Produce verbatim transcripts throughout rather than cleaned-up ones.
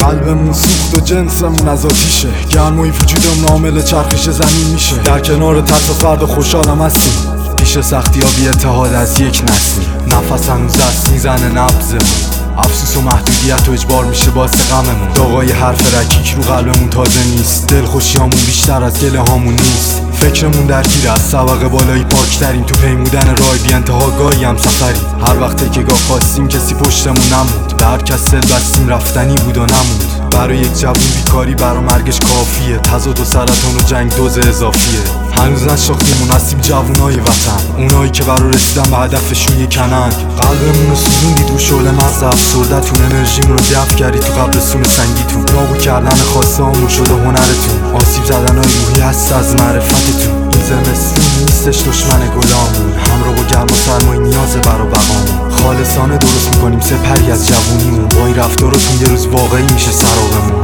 قلبمون سوخت و جنسمون از آتیشه، گرمای وجودمون عامل چرخش زمین میشه. در کنار ترس و فرد و خوشحالم هستیم، پیش سختی ها بی اتحاد از یک نسلی. نفس هنوز دست میزنه نبضمون، افسوس و محدودیت و اجبار میشه باعث غممون. داغای حرف رکیک رو قلبمون تازه نیست، دلخوشیامون بیشتر از گله هامون نیست. فکرمون درگیر از طبقه بالایی پاکتریم، تو پیمودن راه بی انتها گاهی هم سفریم. هر وقت که گاه خواستیم کسی پشتمون نموند، به هر کس دل بستیم رفتنی بود و نموند. برای یک جوون بیکاری برا مرگش کافیه، تضاد و سرطان و جنگ دوز اضافیه. هنوز نشاختیم و نصیب جوونای وطن، اونایی که برا رسیدن به هدفشون یکنن. قلبمون رو سوزوندی دو شعله مغز افسردتون، انرژیمون رو دفع کردی تو قبرستون سنگیتون. نابود کردن خواسته هامون شده هنرتون، آسیب زدنهای روحی هست از معرفتتون. این زمستون نیستش دشمن گلامون، همراه با گرم و سرمای نیاز برا بقامون. خالصانه درست میکنیم سپری از جوونیمون، با این رفتاراتون یه روز واقعی میشه سرابمون.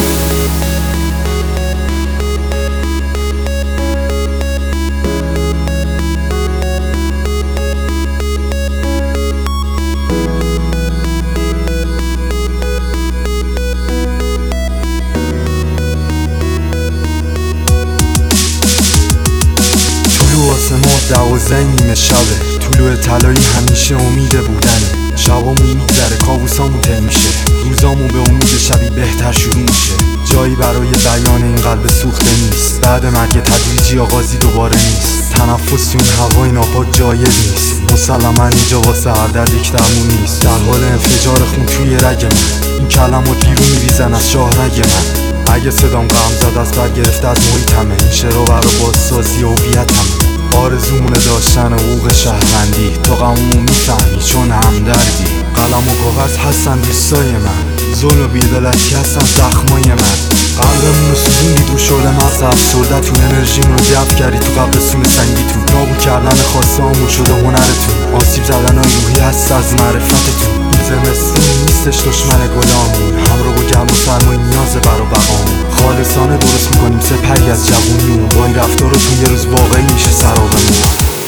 دوازده نیمه شبه، طلوع طلایی همیشه امیده بودنه. شبامون میگذره کابوسامون طی میشه، روزامون به امید شبی بهتر شروع میشه. جایی برای بیان این قلب سوخته نیست، بعد مرگ تدریجی آغازی دوباره نیست. تنفس تو این هوای ناپاک جایز نیست، مسلما اینجا واسه هر درد یک درمون نیست. در حال انفجار خون توی رگ من، این کلمات بیرون میریزن از شاهرگ من. اگه صدام غم زد از بر گرفته از محیطمه، این شعرها برا بازسازی هویتمه. آرزومونه داشتن حقوق شهروندی، تو غممو میفهمی چون همدردی. قلم و کاغذ هستن دوستای من، ظلم و بی‌عدالتی هستن زخمای من. قلبمون رو سوزوندی دو شعله مغز افسردتون، انرژیمون رو دفع کردی تو قبرستون سنگیتون. نابود کردن خواسته هامون شده هنرتون، آسیب زدنهای روحی هست از معرفتتون. این زمستون نیستش دشمن گلامون، همراه با گرم و سرمای نیاز برا بقامون. خالصانه درست میکنیم سپری از جوونیمون، با این رفتاراتون یه روز واقعی میشه سرابمون.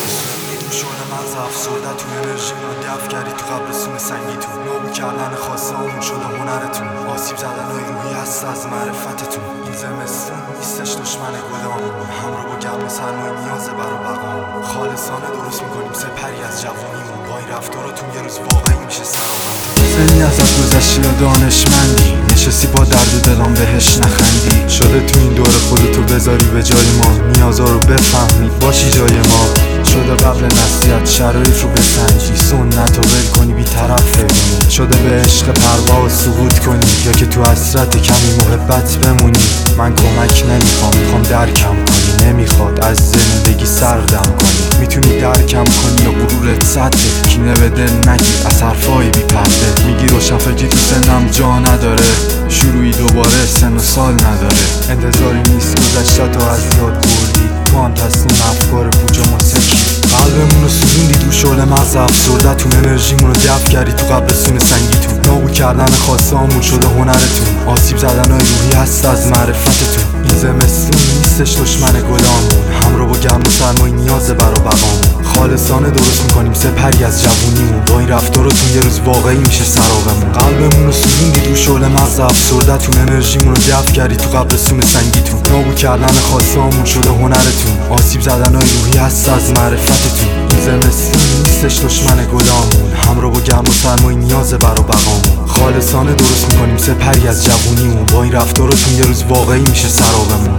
دو شعله مغز افسردتون، انرژیمون رو دفع کردی تو قبرستون سنگیتون. نابود کردن خواسته هامون شده هنرتون، آسیب زدنهای روحی هست از معرفتتون. این زمستون نیستش دشمن گلامون، همراه با گرم و سرمای نیاز برا بقامون. خالصانه درست میکنیم سپری از جوونیمون، با این رفتاراتون یه روز واقعی میشه سرابمون. زنی ازت گذشتی یا دانشمندی، نشستی با درد و دلام بهش نخندی. شده تو این دور خودتو بذاری به جای ما، نیازا رو بفهمی باشی جای ما. شده قبل نصیحت شرایط رو بسنجی، سنت رو ول کنی بی طرف ببینی. شده به عشق پرواز سقوط کنی، یا که تو حسرت کمی محبت بمونی. من کمک نمیخوام، میخوام درکم کنی. نمیخواد از زندگی سردم کنی، میتونی درکم کنی یا غرورت سده. کینه به دل نگیر از حرفای بی پرده، میگی روشن فکری تو سنم جا نداره. شروعی دوباره سن و سال نداره، انتظاری نیست گذشته تو از یاد بردی. تو هم تصمیم افکار پوچ و موسیقی. قلبمون رو سوزوندی دو شعله مغز افسردتون، انرژیمون رو دفع کردی تو قبرستون سنگیتون. نابود کردن خواسته هامون شده هنرتون، آسیب زدنهای روحی هست از معرفتتون. این زمستون نیستش دشمن گلامون، همراه با گرم و سرمای نیاز برا بقامون. خالصانه درست میکنیم سپری از جوونیمون، با این رفتاراتون یه روز واقعی میشه سرابمون. قلبمون رو سوزوندی دو شعله مغز افسردتون، انرژیمون رو دفع کردی تو قبرستون سنگیتون. نابود کردن خواسته هامون شده هنرتون، آسیب زدنهای روحی هست از معرفتتون. این زمستون نیستش دشمن گلامون، همراه با گرم و سرمای نیاز برا بقامون. خالصانه درست میکنیم سپری از جوونیمون، با این رفتاراتون یه روز واقعی میشه سرابمون.